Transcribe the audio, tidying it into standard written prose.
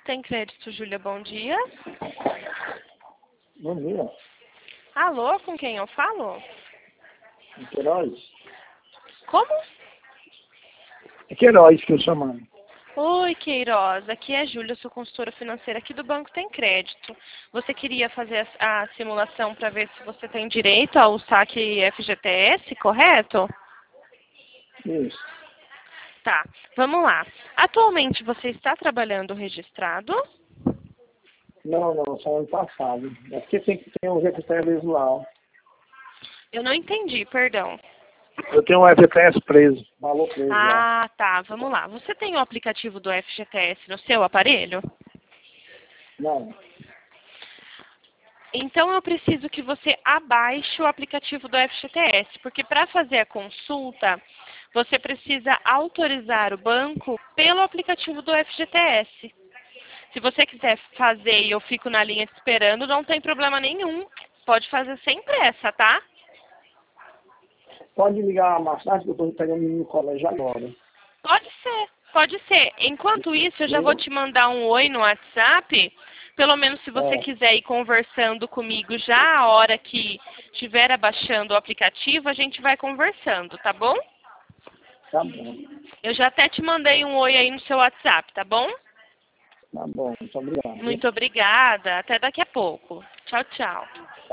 Tem crédito, Júlia, bom dia. Bom dia. Alô, com quem eu falo? Queiroz? Como? É Queiroz que eu chamando. Oi, Queiroz, aqui é Júlia, sou consultora financeira aqui do Banco Tem Crédito. Você queria fazer a simulação para ver se você tem direito ao saque FGTS, correto? Isso. Tá, vamos lá. Atualmente você está trabalhando registrado? Não, só ano passado. É porque tem que ter um FGTS visual. Eu não entendi, perdão. Eu tenho um FGTS preso, valor preso lá. Ah, tá, vamos lá. Você tem o aplicativo do FGTS no seu aparelho? Não. Então eu preciso que você abaixe o aplicativo do FGTS, porque para fazer a consulta, você precisa autorizar o banco pelo aplicativo do FGTS. Se você quiser fazer e eu fico na linha te esperando, não tem problema nenhum. Pode fazer sem pressa, tá? Pode ligar mais tarde que eu estou pegando no colégio agora. Pode ser, pode ser. Enquanto isso, eu já vou te mandar um oi no WhatsApp. Pelo menos se você quiser ir conversando comigo já a hora que estiver abaixando o aplicativo, a gente vai conversando, tá bom? Tá bom. Eu já até te mandei um oi aí no seu WhatsApp, tá bom? Tá bom, muito obrigado. Muito obrigada. Até daqui a pouco. Tchau, tchau.